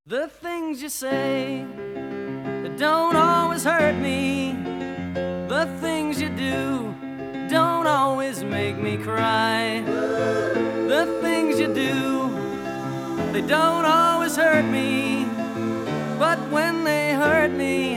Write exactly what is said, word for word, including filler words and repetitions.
The things you say that don't always hurt me, the things you do don't always make me cry. The things you do, they don't always hurt me, but when they hurt me,